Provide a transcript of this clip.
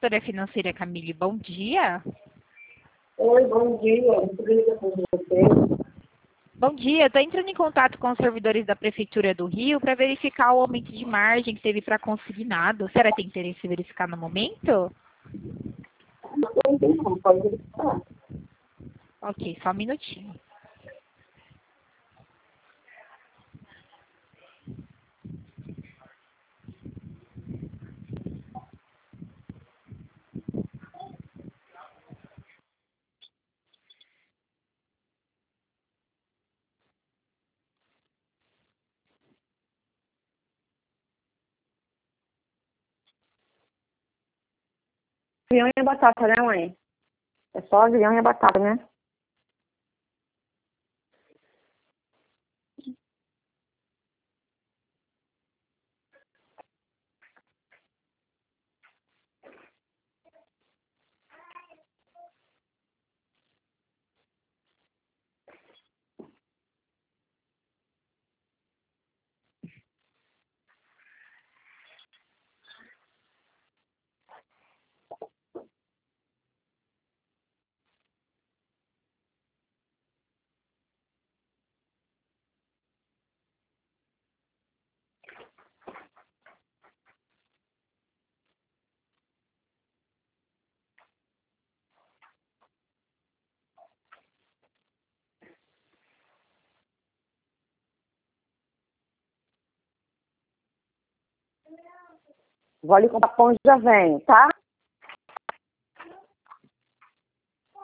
consultora financeira Camille, bom dia. Oi, bom dia. Muito obrigada por você. Bom dia, estou entrando em contato com os servidores da Prefeitura do Rio para verificar o aumento de margem que teve para consignado. Será que tem interesse em verificar no momento? Não tem não, pode verificar. Ok, só um minutinho. Avião e batata, né, mãe? É só avião e batata, né? Vou ali comprar pão e já vem, tá?